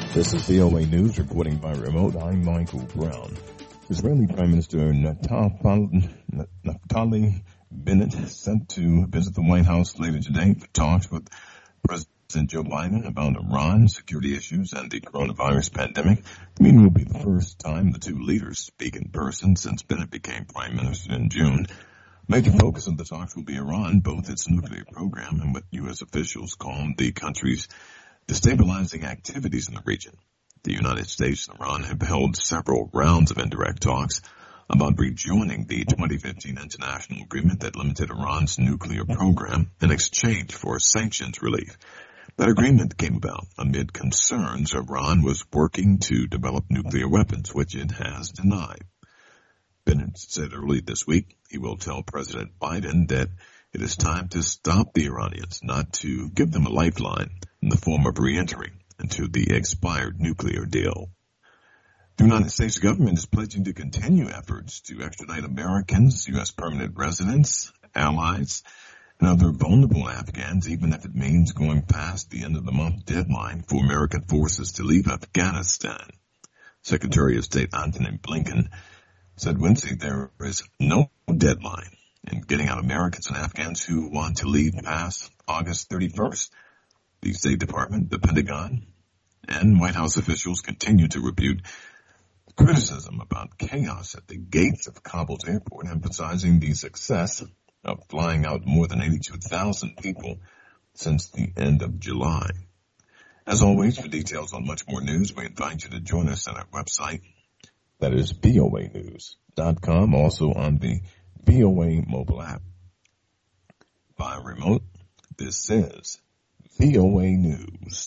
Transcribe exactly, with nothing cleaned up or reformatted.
This is V O A News reporting by remote. I'm Michael Brown. Israeli Prime Minister Naftali Bennett set to visit the White House later today for talks with President Joe Biden about Iran, security issues, and the coronavirus pandemic. The meeting will be the first time the two leaders speak in person since Bennett became Prime Minister in June. Major focus of the talks will be Iran, both its nuclear program and what U S officials call the country's destabilizing activities in the region. The United States and Iran have held several rounds of indirect talks about rejoining the twenty fifteen international agreement that limited Iran's nuclear program in exchange for sanctions relief. That agreement came about amid concerns Iran was working to develop nuclear weapons, which it has denied. Bennett said early this week he will tell President Biden that it is time to stop the Iranians, not to give them a lifeline in the form of re-entering into the expired nuclear deal. The United States government is pledging to continue efforts to extradite Americans, U S permanent residents, allies, and other vulnerable Afghans, even if it means going past the end of the month deadline for American forces to leave Afghanistan. Secretary of State Antony Blinken said Wednesday there is no deadline in getting out Americans and Afghans who want to leave past August thirty-first. The State Department, the Pentagon, and White House officials continue to rebuke criticism about chaos at the gates of Kabul's airport, emphasizing the success of flying out more than eighty-two thousand people since the end of July. As always, for details on much more news, we invite you to join us at our website. That is V O A news dot com, also on the V O A mobile app. By remote, this is V O A News.